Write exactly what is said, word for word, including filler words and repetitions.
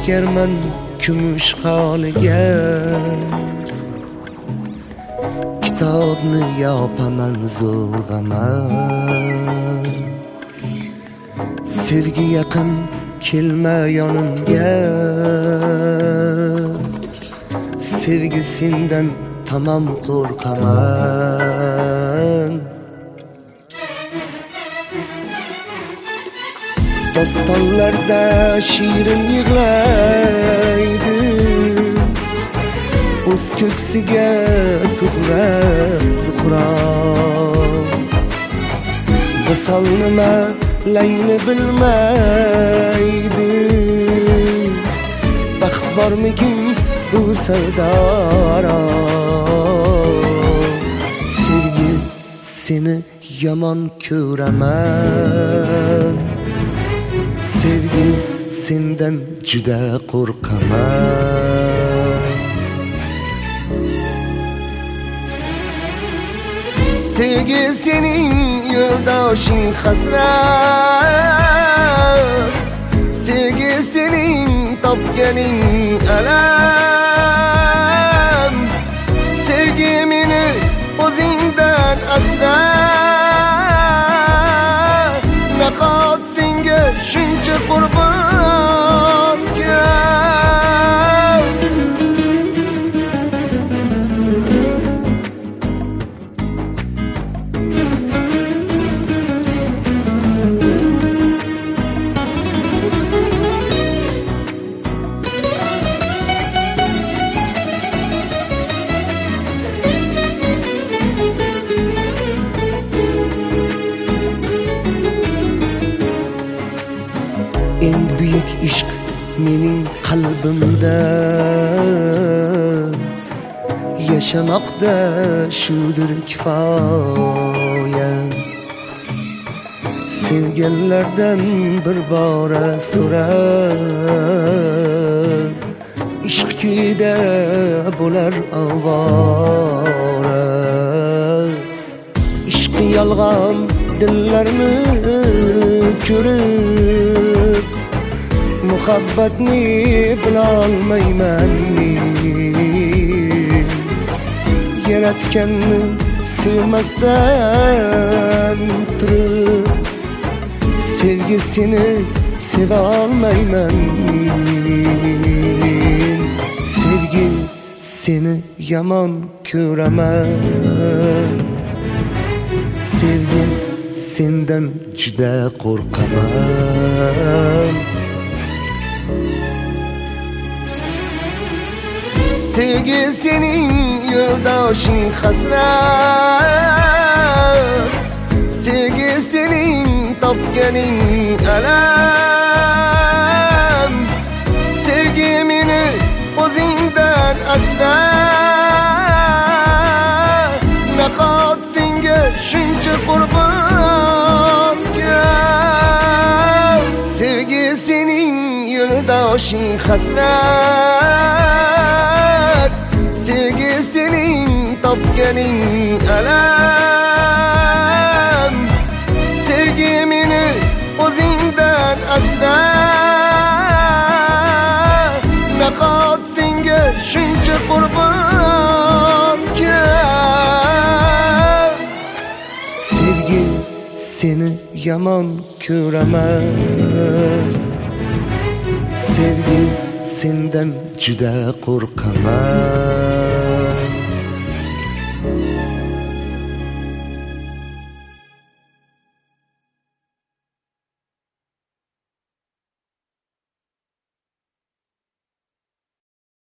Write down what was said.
Lashkarman kumush holiga, kitobni yopaman zo'rg'aman. Sevgi yaqin kelma yonimga, sevgi sendan tamam qo'rqaman. Dostonlarda shirin yig'laydi, o'z ko'ksiga to'g'ra zuhro. Visol nima layli bilmaydi, baxt bormikin bu savdora. Sevgi seni yomon ko'raman, sevgi sendan juda qo'rqaman. Sevgi sening yo'ldoshing hasrat, sevgi sening topganing alam. Sevgi meni o'zingdan asra, naqot senga shuncha qurbon gap. En büyük ishq mening qalbimda, yashamoqda shudir kifoya. Sevganlardan bir bora so'rab, ishq kuyida bo'lar ovora. Ishq yolg'on dillarni ko'rib, muhabbatni bilolmayman men. Yaratganni sevmasdan turib, sevgisini seva olmayman men. Sevgi seni yomon ko'raman, sevgi sendan juda qo'rqaman. Sevgi sening yo'ldoshing hasrat, sevgi sening topganing alam. Sevgi meni o'zingdan asra, naqot senga shuncha qurbon gap. Sevgi sening yo'ldoshing hasrat, sevgi sening topganing alam. Sevgi meni o'zingdan asra, naqot senga shuncha qurbon gap. Sevgi seni yomon ko'raman, sevgi sendan juda qo'rqaman.